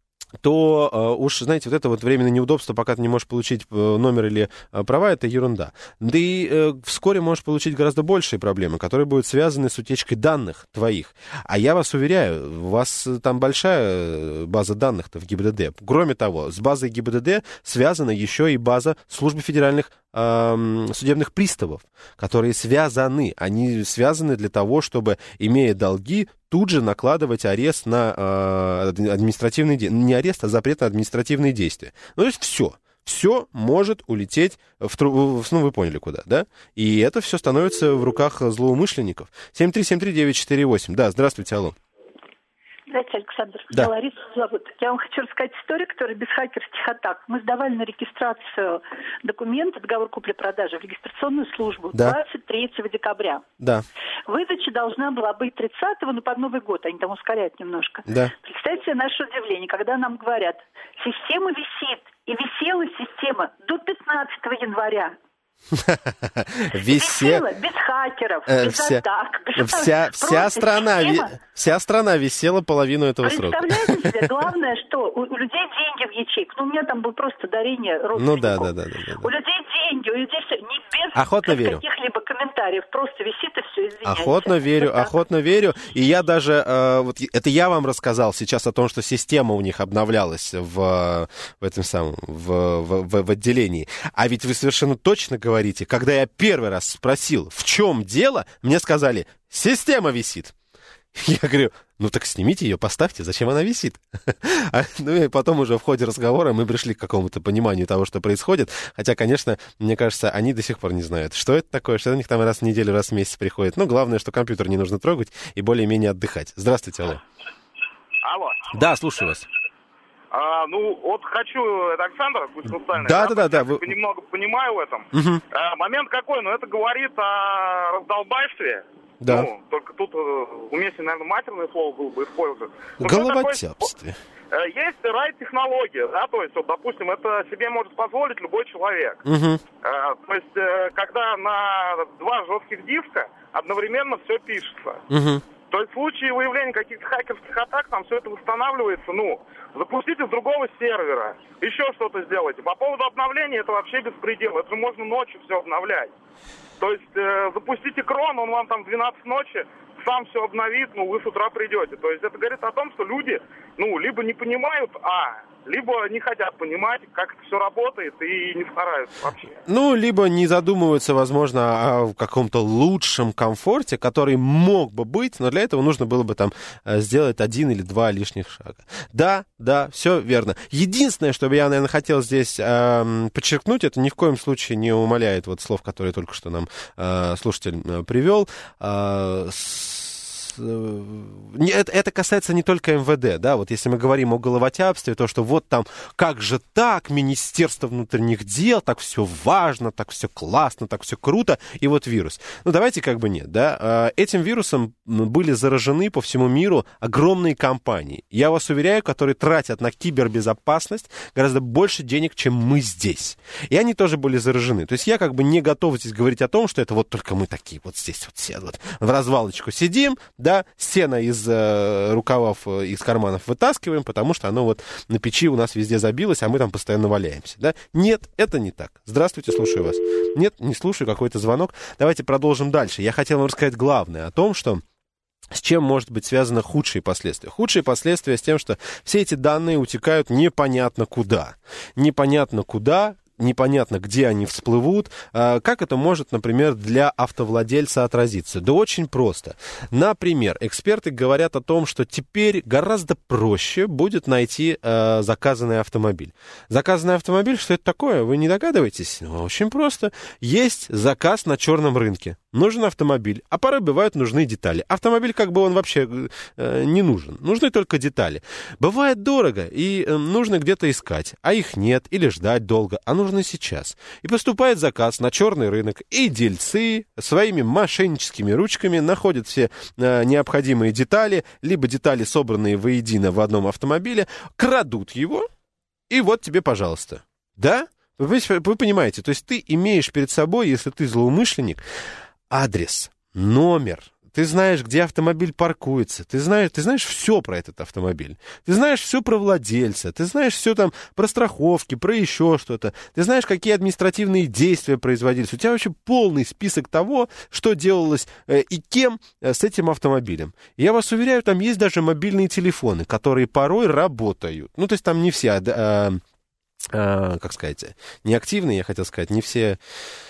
то уж, знаете, вот это вот временное неудобство, пока ты не можешь получить номер или права, это ерунда. Да и вскоре можешь получить гораздо большие проблемы, которые будут связаны с утечкой данных твоих. А я вас уверяю, у вас там большая база данных-то в ГИБДД. Кроме того, с базой ГИБДД связана еще и база службы федеральных судебных приставов, которые связаны. Они связаны для того, чтобы, имея долги, тут же накладывать арест на административные действия. Не арест, а запрет на административные действия. Ну, то есть все может улететь ну, вы поняли куда, да? И это все становится в руках злоумышленников. 7373948. Да, здравствуйте, алло. Здравствуйте, Александр. Да. Лариса зовут. Я вам хочу рассказать историю, которая без хакерских атак. Мы сдавали на регистрацию документы, договор купли-продажи в регистрационную службу 23 декабря. Да. Выдача должна была быть 30-го, но под Новый год. Они там ускоряют немножко. Да. Представьте себе наше удивление, когда нам говорят, система висит. И висела система до 15 января. Висела без хакеров, без атак. Вся страна висела половину этого срока. Представляете себе, главное, что у людей деньги в ячейках. Ну, у меня там было просто дарение родственников. Ну да. У людей деньги, у людей все не без каких-либо комментариев. Просто висит и все, извиняйте. Охотно верю. И я даже, это я вам рассказал сейчас о том, что система у них обновлялась в отделении. А ведь вы совершенно точно говорите, когда я первый раз спросил, в чем дело, мне сказали, система висит. Я говорю, ну так снимите ее, поставьте, зачем она висит? Ну и потом уже в ходе разговора мы пришли к какому-то пониманию того, что происходит. Хотя, конечно, мне кажется, они до сих пор не знают, что это такое, что у них там раз в неделю, раз в месяц приходит. Ну, главное, что компьютер не нужно трогать и более-менее отдыхать. Здравствуйте, алло. Алло. Да, слушаю вас. Ну, вот хочу, это Александр, Да. Немного понимаю в этом. Угу. Момент какой? Ну, это говорит о раздолбайстве. Да. Ну, только тут уместнее, наверное, матерное слово было бы использовать. Головотяпстве. Есть райд-технология, да, то есть, вот, допустим, это себе может позволить любой человек. Угу. То есть, когда на 2 жестких диска одновременно все пишется. Угу. То есть в случае выявления каких-то хакерских атак там все это восстанавливается, запустите с другого сервера, еще что-то сделайте. По поводу обновления это вообще беспредел, это же можно ночью все обновлять. То есть запустите крон, он вам там в 12 ночи сам все обновит, вы с утра придете. То есть это говорит о том, что люди, либо не понимают, либо не хотят понимать, как это все работает, и не стараются вообще. Либо не задумываются, возможно, о каком-то лучшем комфорте, который мог бы быть, но для этого нужно было бы там сделать 1 или 2 лишних шага. Да, все верно. Единственное, что я, наверное, хотел здесь подчеркнуть, это ни в коем случае не умаляет слов, которые только что нам слушатель привел. Это касается не только МВД, да, вот если мы говорим о головотяпстве, то что вот там, как же так, Министерство внутренних дел, так все важно, так все классно, так все круто, и вот вирус. Давайте нет, да, этим вирусом были заражены по всему миру огромные компании, я вас уверяю, которые тратят на кибербезопасность гораздо больше денег, чем мы здесь, и они тоже были заражены, то есть я не готов здесь говорить о том, что это вот только мы такие вот здесь вот все вот в развалочку сидим, да, сено из рукавов, из карманов вытаскиваем, потому что оно на печи у нас везде забилось, а мы там постоянно валяемся, да? Нет, это не так. Здравствуйте, слушаю вас. Нет, не слушаю, какой-то звонок. Давайте продолжим дальше. Я хотел вам рассказать главное о том, что с чем может быть связано худшие последствия? Худшие последствия с тем, что все эти данные утекают непонятно куда. Непонятно, где они всплывут. Как это может, например, для автовладельца отразиться? Да очень просто. Например, эксперты говорят о том, что теперь гораздо проще будет найти заказанный автомобиль. Заказанный автомобиль, что это такое? Вы не догадываетесь? Очень просто. Есть заказ на черном рынке. Нужен автомобиль, а порой бывают нужны детали. Автомобиль он вообще не нужен. Нужны только детали. Бывает дорого, и нужно где-то искать, а их нет, или ждать долго, а нужно сейчас. И поступает заказ на черный рынок, и дельцы своими мошенническими ручками находят все необходимые детали, либо детали, собранные воедино в одном автомобиле, крадут его, и вот тебе, пожалуйста. Да? Вы понимаете, то есть ты имеешь перед собой, если ты злоумышленник, адрес, номер, ты знаешь, где автомобиль паркуется, ты знаешь все про этот автомобиль, ты знаешь все про владельца, ты знаешь все там про страховки, про еще что-то, ты знаешь, какие административные действия производились, у тебя вообще полный список того, что делалось и кем с этим автомобилем. Я вас уверяю, там есть даже мобильные телефоны, которые порой работают. То есть там не все, неактивные, я хотел сказать, не все...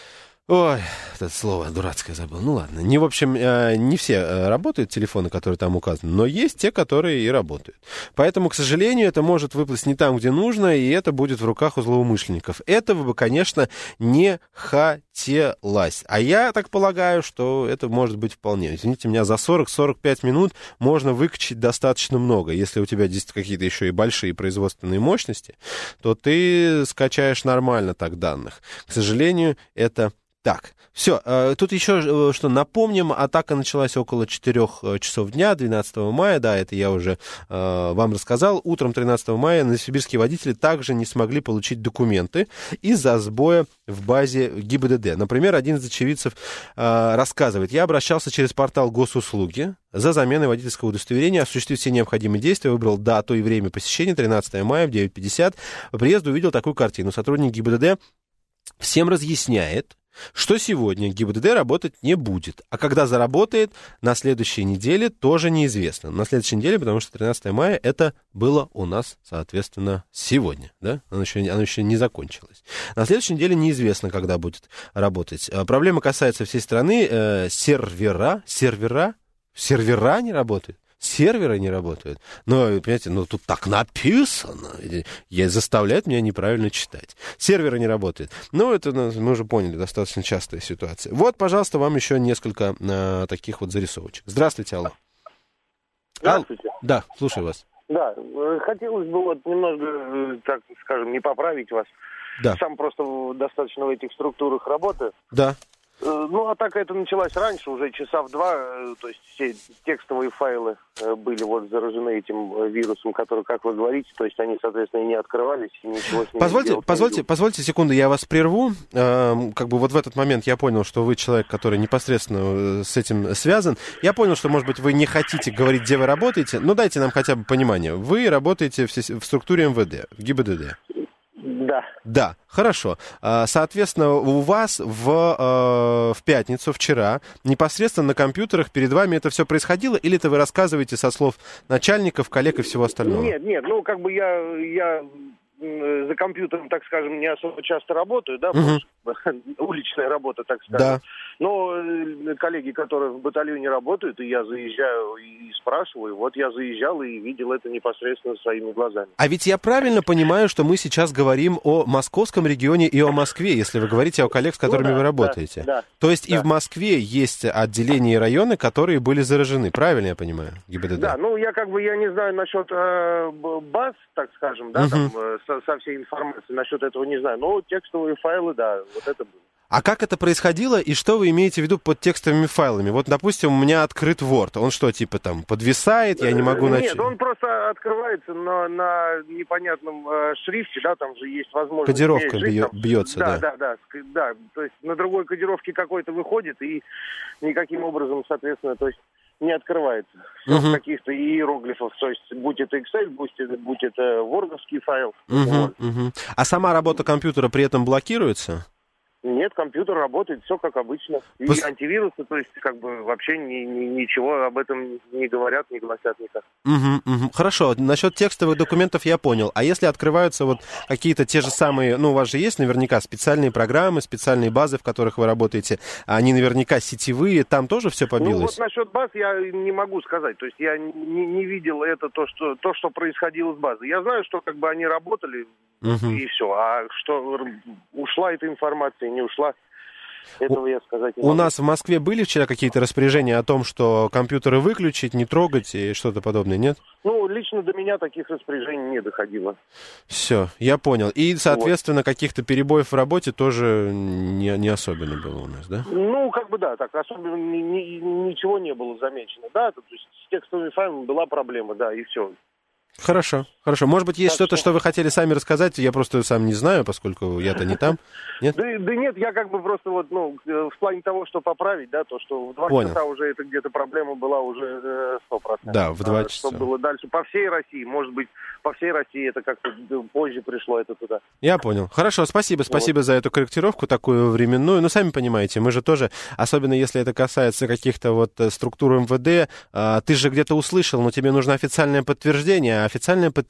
Ой, это слово дурацкое забыл. Ну ладно. В общем, не все работают телефоны, которые там указаны, но есть те, которые и работают. Поэтому, к сожалению, это может выплыть не там, где нужно, и это будет в руках у злоумышленников. Этого бы, конечно, не хотелось. А я так полагаю, что это может быть вполне. Извините меня, за 40-45 минут можно выкачать достаточно много. Если у тебя здесь какие-то еще и большие производственные мощности, то ты скачаешь нормально так данных. К сожалению, это так. Все, тут еще что напомним, атака началась около 4 часов дня, 12 мая, да, это я уже вам рассказал. Утром 13 мая новосибирские водители также не смогли получить документы из-за сбоя в базе ГИБДД. Например, один из очевидцев рассказывает: я обращался через портал госуслуги за заменой водительского удостоверения, осуществив все необходимые действия, выбрал дату и время посещения, 13 мая в 9:50. По приезду увидел такую картину. Сотрудник ГИБДД всем разъясняет, что сегодня ГИБДД работать не будет. А когда заработает, на следующей неделе тоже неизвестно. На следующей неделе, потому что 13 мая это было у нас, соответственно, сегодня. Да? Оно еще не закончилось. На следующей неделе неизвестно, когда будет работать. Проблема касается всей страны. Сервера не работают. Серверы не работают. Но, понимаете, тут так написано. Заставляет меня неправильно читать. Серверы не работают. Это мы уже поняли, достаточно частая ситуация. Вот, пожалуйста, вам еще несколько таких вот зарисовочек. Здравствуйте, алло. Здравствуйте. Да, слушаю вас. Да, хотелось бы немного, так скажем, не поправить вас. Да. Сам просто достаточно в этих структурах работаю. Да. Атака эта началась раньше, уже часа в 2, то есть все текстовые файлы были заражены этим вирусом, который, как вы говорите, то есть они, соответственно, и не открывались, и ничего с ними Позвольте секунду, я вас прерву. В этот момент я понял, что вы человек, который непосредственно с этим связан. Я понял, что, может быть, вы не хотите говорить, где вы работаете, но дайте нам хотя бы понимание. Вы работаете в структуре МВД, в ГИБДД. Да. Да, хорошо. Соответственно, у вас в пятницу, вчера, непосредственно на компьютерах перед вами это все происходило, или это вы рассказываете со слов начальников, коллег и всего остального? Нет, я за компьютером, так скажем, не особо часто работаю, да, уличная работа, так скажем. Да. Но коллеги, которые в батальоне работают, и я заезжаю и спрашиваю, я заезжал и видел это непосредственно своими глазами. А ведь я правильно понимаю, что мы сейчас говорим о московском регионе и о Москве, если вы говорите о коллегах, с которыми вы работаете. Да. То есть и в Москве есть отделения и районы, которые были заражены, правильно я понимаю, ГИБДД? Да, я не знаю насчет баз, так скажем, да, там, со всей информацией, насчет этого не знаю, но текстовые файлы, да, это было. А как это происходило, и что вы имеете в виду под текстовыми файлами? Допустим, у меня открыт Word. Он что, подвисает, я не могу начать? Нет, он просто открывается на непонятном шрифте, да, там же есть возможность... Кодировка бьется, да. Да, то есть на другой кодировке какой-то выходит, и никаким образом, соответственно, то есть не открывается. Все каких-то иероглифов, то есть будь это Excel, будь это вордовский файл. А сама работа компьютера при этом блокируется? Нет, компьютер работает, все как обычно. И антивирусы, то есть вообще ничего об этом не говорят, не гласят никак. Хорошо, насчет текстовых документов я понял. А если открываются какие-то те же самые, у вас же есть наверняка специальные программы, специальные базы, в которых вы работаете, они наверняка сетевые, там тоже все побилось? Насчет баз я не могу сказать, то есть я не видел это, то, что происходило с базой. Я знаю, что они работали, и все. А что ушла эта информация, не ушла, этого я сказать не могу. У нас в Москве были вчера какие-то распоряжения о том, что компьютеры выключить, не трогать и что-то подобное, нет? Лично до меня таких распоряжений не доходило. Все, я понял. И, соответственно, каких-то перебоев в работе тоже не особенно было у нас, да? Да, так особенно ничего не было замечено, да, то есть с текстовыми файлами была проблема, да, и все. Хорошо. Может быть, есть что-то, что вы хотели сами рассказать, я просто сам не знаю, поскольку я-то не там. Нет? Да нет, я просто в плане того, что поправить, да, то, что в 2 часа уже это где-то проблема была уже 100%. Да, в 2 часа. Что было дальше по всей России, может быть, по всей России это как-то позже пришло это туда. Я понял. Хорошо, спасибо за эту корректировку такую временную. Сами понимаете, мы же тоже, особенно если это касается каких-то структур МВД, ты же где-то услышал, но тебе нужно официальное подтверждение, а официальное подтверждение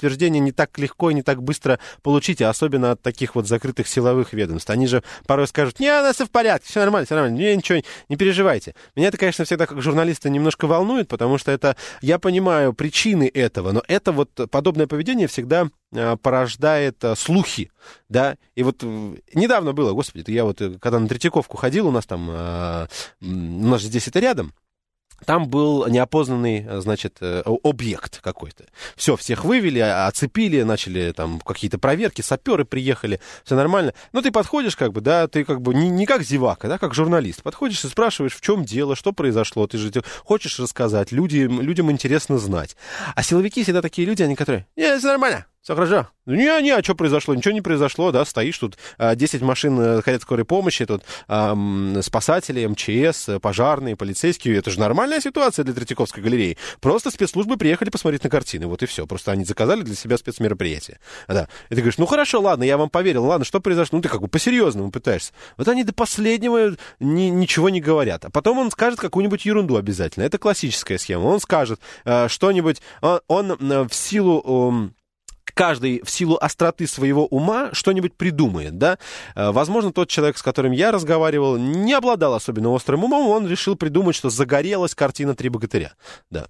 подтверждение не так легко и не так быстро получить, а особенно от таких вот закрытых силовых ведомств. Они же порой скажут: не, у нас все в порядке, все нормально, ничего, не переживайте. Меня это, конечно, всегда как журналиста немножко волнует, потому что это, я понимаю причины этого, но это вот подобное поведение всегда порождает слухи, да, и вот недавно было, господи, я вот когда на Третьяковку ходил, у нас же здесь это рядом, там был неопознанный, значит, объект какой-то. Все, всех вывели, оцепили, начали там какие-то проверки, саперы приехали, все нормально. Но ты подходишь, как бы, да, ты как бы не как зевака, да, как журналист. Подходишь и спрашиваешь, в чем дело, что произошло. Ты же хочешь рассказать, людям интересно знать. А силовики всегда такие люди, они которые: не, все нормально. Все хорошо. Не, а что произошло? Ничего не произошло, да, стоишь тут, 10 машин ходят скорой помощи, тут спасатели, МЧС, пожарные, полицейские. Это же нормальная ситуация для Третьяковской галереи. Просто спецслужбы приехали посмотреть на картины, вот и все. Просто они заказали для себя спецмероприятие. Да. И ты говоришь: ну хорошо, ладно, я вам поверил, ладно, что произошло? Ну ты как бы по-серьезному пытаешься. Вот они до последнего ничего не говорят. А потом он скажет какую-нибудь ерунду обязательно. Это классическая схема. Он скажет что-нибудь, он в силу... Каждый в силу остроты своего ума что-нибудь придумает, да. Возможно, тот человек, с которым я разговаривал, не обладал особенно острым умом, он решил придумать, что загорелась картина «Три богатыря». Да.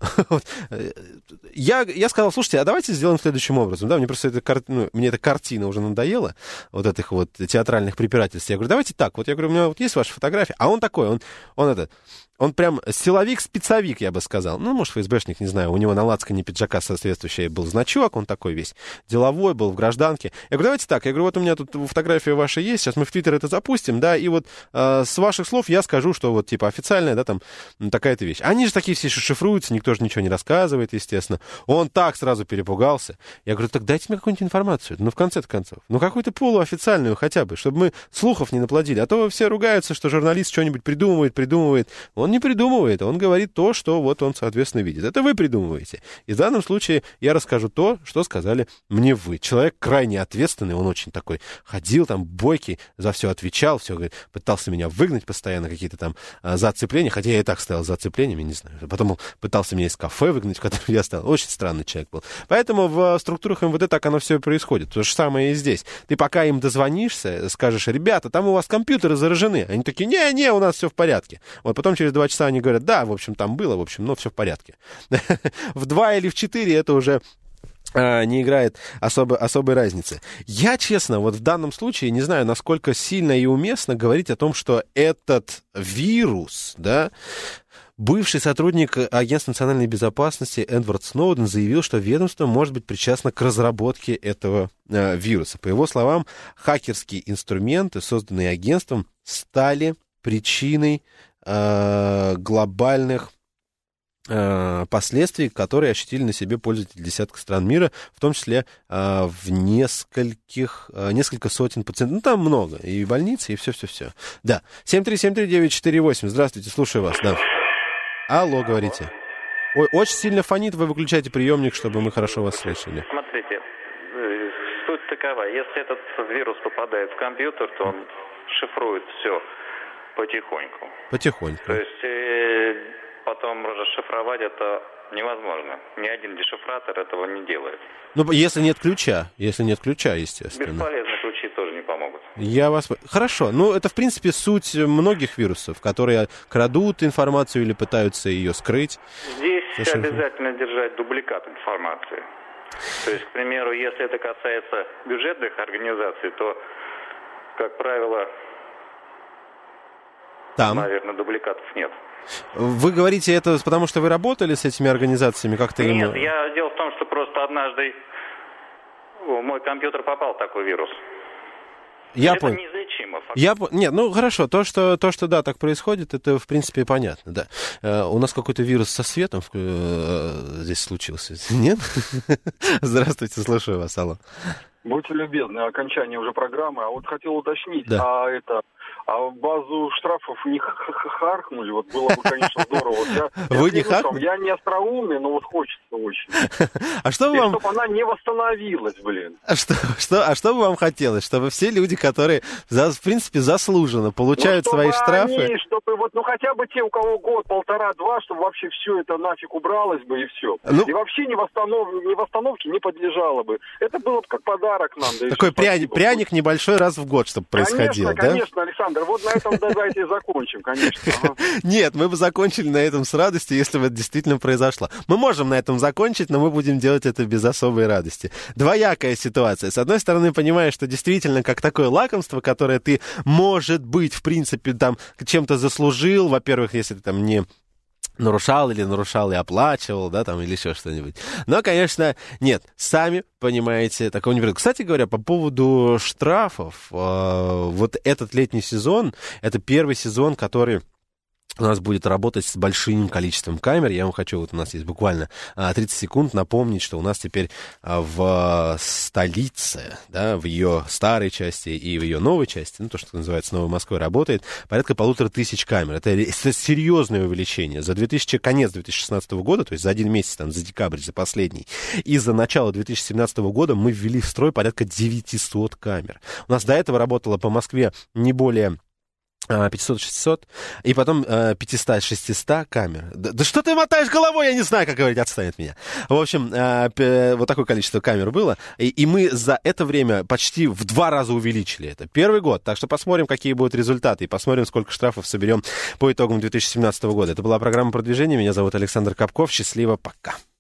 Я сказал: слушайте, а давайте сделаем следующим образом. Да, мне просто мне эта картина уже надоела, вот этих вот театральных препирательств. Я говорю: давайте так, вот я говорю, у меня вот есть ваша фотография, а он такой, он прям силовик-спецовик, я бы сказал. Ну, может, ФСБшник, не знаю. У него на лацкане пиджака соответствующий был значок, он такой весь деловой, был в гражданке. Я говорю: давайте так, я говорю, вот у меня тут фотография ваша есть, сейчас мы в Твиттер это запустим, да, и вот с ваших слов я скажу, что вот типа официальная, да, там, такая-то вещь. Они же такие все шифруются, никто же ничего не рассказывает, естественно. Он так сразу перепугался. Я говорю: так дайте мне какую-нибудь информацию, ну, в конце-то концов. Ну, какую-то полуофициальную хотя бы, чтобы мы слухов не наплодили. А то все ругаются, что журналист что-нибудь придумывает. Он не придумывает, он говорит то, что вот он, соответственно, видит. Это вы придумываете. И в данном случае я расскажу то, что сказали мне вы. Человек крайне ответственный, он очень такой ходил там бойкий, за все отвечал, все пытался меня выгнать постоянно, какие-то там за отцепления, хотя я и так стоял за отцеплениями, не знаю. Потом он пытался меня из кафе выгнать, в котором я стоял. Очень странный человек был. Поэтому в структурах МВД так оно все и происходит. То же самое и здесь. Ты пока им дозвонишься, скажешь: ребята, там у вас компьютеры заражены. Они такие: не, у нас все в порядке. Вот потом через 2 часа они говорят: да, в общем, там было, в общем, но все в порядке. В 2 или в 4 это уже не играет особой разницы. Я, честно, вот в данном случае не знаю, насколько сильно и уместно говорить о том, что этот вирус, да, бывший сотрудник Агентства национальной безопасности Эдвард Сноуден заявил, что ведомство может быть причастно к разработке этого вируса. По его словам, хакерские инструменты, созданные агентством, стали причиной глобальных последствий, которые ощутили на себе пользователи десятков стран мира, в том числе в несколько сотен пациентов. Ну, там много. И больницы, и все-все-все. Да. 7373948. Здравствуйте, слушаю вас. Да. Алло, говорите. Ой, очень сильно фонит, вы выключайте приемник, чтобы мы хорошо вас слышали. Смотрите, суть такова. Если этот вирус попадает в компьютер, то он шифрует все потихоньку. То есть потом расшифровать это невозможно. Ни один дешифратор этого не делает. Ну, если нет ключа, естественно. Бесполезные ключи тоже не помогут. Хорошо. Ну, это, в принципе, суть многих вирусов, которые крадут информацию или пытаются ее скрыть. Здесь обязательно держать дубликат информации. То есть, к примеру, если это касается бюджетных организаций, то, как правило, наверное, дубликатов нет. Вы говорите это потому, что вы работали с этими организациями? Как-то Нет, дело в том, что просто однажды в мой компьютер попал такой вирус. Я это понял. неизлечимо. Фактически. Нет, ну хорошо, то, что да, так происходит, это в принципе понятно, да. У нас какой-то вирус со светом здесь случился, нет? Здравствуйте, слушаю вас, алло. Будьте любезны, окончание уже программы. А вот хотел уточнить, А базу штрафов не харкнули, вот было бы, конечно, здорово. Вы не харкнули? Я не остроумный, но вот хочется очень. А что вам... чтобы она не восстановилась, блин. А что бы вам хотелось? Чтобы все люди, которые, в принципе, заслуженно получают свои штрафы... Чтобы вот, хотя бы те, у кого год, 1,5-2, чтобы вообще все это нафиг убралось бы и все. И вообще ни восстановке не подлежало бы. Это было бы как подарок нам. Да. Такой пряник небольшой раз в год, чтобы происходило, да? Конечно, Александр. Вот на этом давайте и закончим, конечно. Нет, мы бы закончили на этом с радостью, если бы это действительно произошло. Мы можем на этом закончить, но мы будем делать это без особой радости. Двоякая ситуация. С одной стороны, понимаешь, что действительно как такое лакомство, которое ты, может быть, в принципе, там чем-то заслужил. Во-первых, если ты там не... нарушал и оплачивал, да, там, или еще что-нибудь. Но, конечно, нет, сами понимаете, такого не будет. Кстати говоря, по поводу штрафов, вот этот летний сезон, это первый сезон, который у нас будет работать с большим количеством камер. Я вам хочу, вот у нас есть буквально 30 секунд, напомнить, что у нас теперь в столице, да, в ее старой части и в ее новой части, то, что называется Новой Москвой, работает порядка 1500 камер. Это серьезное увеличение. За конец 2016 года, то есть за один месяц, там, за декабрь, за последний, и за начало 2017 года мы ввели в строй порядка 900 камер. У нас до этого работало по Москве не более 500-600, и потом 500-600 камер. Да что ты мотаешь головой, я не знаю, как говорить, отстань от меня. В общем, вот такое количество камер было, и мы за это время почти в 2 раза увеличили это. Первый год, так что посмотрим, какие будут результаты, и посмотрим, сколько штрафов соберем по итогам 2017 года. Это была программа «Продвижение», меня зовут Александр Капков, счастливо, пока.